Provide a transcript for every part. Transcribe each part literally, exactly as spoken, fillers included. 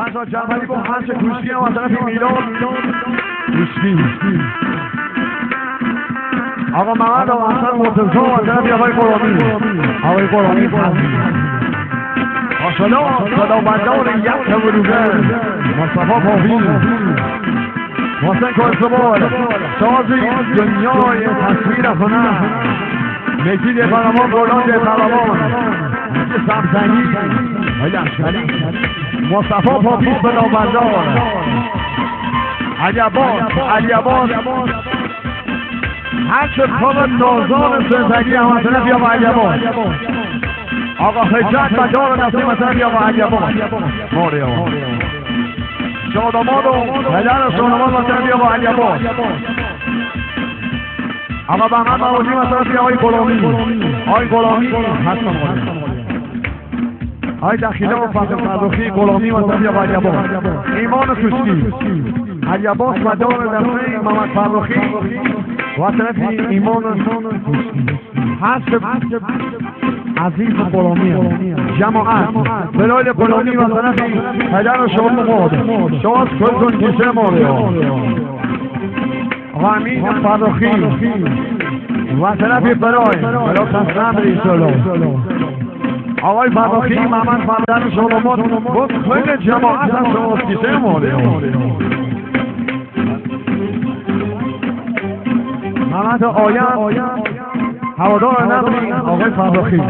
فرزاد جعفری با هنچ کوشکی هم از طرف میلاد کوشکی. آقا محمد و حسن مرتضی و از طرف آقای قرامی آقای قرامی فضلی. ماشاءالله خداوندان یک بروزه مصطفی پاپی محسن کارسبال سازی دنیای تصویر هنر مجید قهرمان بلند قهرمان سبزنگی آقای لشکری مصطفی پاپی خداوندان علی عباس علی عباس هر چه کار نازان زندگی هم از طرف آقا علی عباس آقا حجت مدار نسیم از طرف آقا علی عباس ماریا شاداماد و پدر شاداماد از طرف آقا علی عباس آقا بهمن موازی از طرف آقای غلامی آقای غلامی هستم آقای دخیله و فتح فرخی غلامی از طرف آقا علی عباس ایمان کوشکی علی عباس مدار نسیم محمد فرخی و از طرف ایمان کوشکی هست عزیز غلامی جماعت بلال غلامی و طرف پدر شما ماد شما کل کن کشه ماده آقا امین فرخی و طرف برای بلا تصنم ریسالو آقای فرخی محمد پدر شما ماد و کل جماعت هم شما کشه ماده محمد آیت هوادار نبری آقای فرخی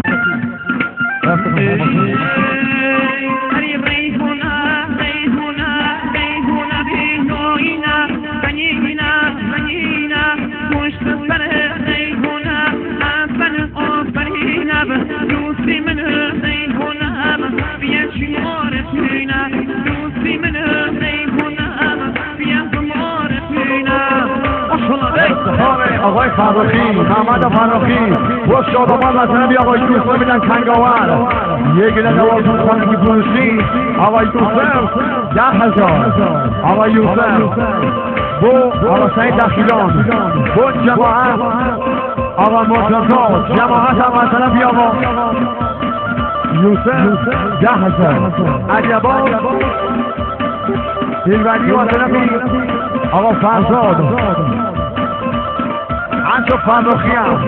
آقای فرخی محمد فرخی و شادمان و طرفی آقای یوسف میدن کنگاور یک گله نوازون خانگی فروشی آقای یوسف ده هزار آقای یوسف بو آقا سعید دخیلان بو جماعت آقا مرتضی جماعت هم از طرفی آقا یوسف ده هزار علی عباس دلبری و طرفی آقا فرزاد انشو فرخی هم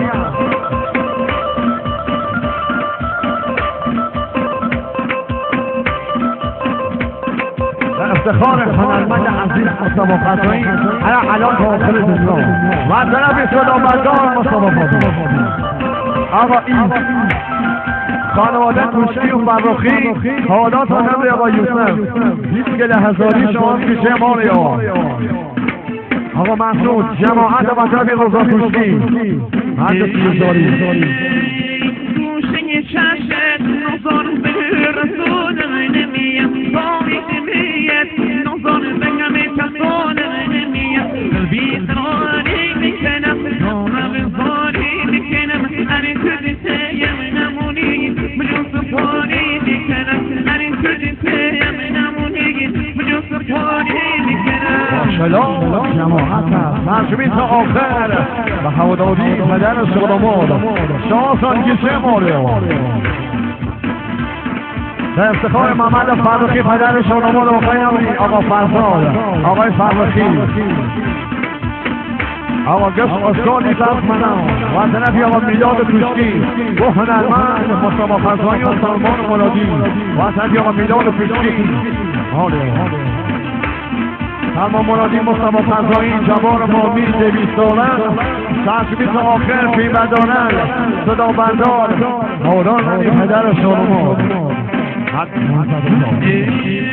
در افتخار هنرمند عزیز مصطفی فتحی الان تا آخر دنیا و طرف صدابردار مصطفی فتحی آقا این خانواده کوشکی و فرخی حالات هنر آقا یوسف بیست گله هزاری شما کشه مالی آقا محسود جماعت و طرف رضا کوشکی هر سیزاری گوشه چشت نظر به رسول نمیم باید میت نظر به همه کسان نمیم بیدرانی میکنم نامم زاری میکنم هر کدی تیم نمونی بجو سپاری میکنم هر کدی تیم نمونی بجو سپاری میکنم ماشاءالله جماعت هست مرشبی تا آخر و هواداری پدر شاداماد شانسان کشه ماره در افتخار محمد فرخی پدر شاداماد آقای آقا فرزاد آقای فرخی آقا گشت اسکالی دست منم و طرفی آقا میلاد کوشکی و هنرمند مصطفی فتحی و سلمان مرادی و طرفی آقا میلاد کوشکی سلمان مرادی مصطفی فتحی جوان مامی دویست ساله تشبیه تا آخر پیوندانه صدا بردار مولان پدر شادمان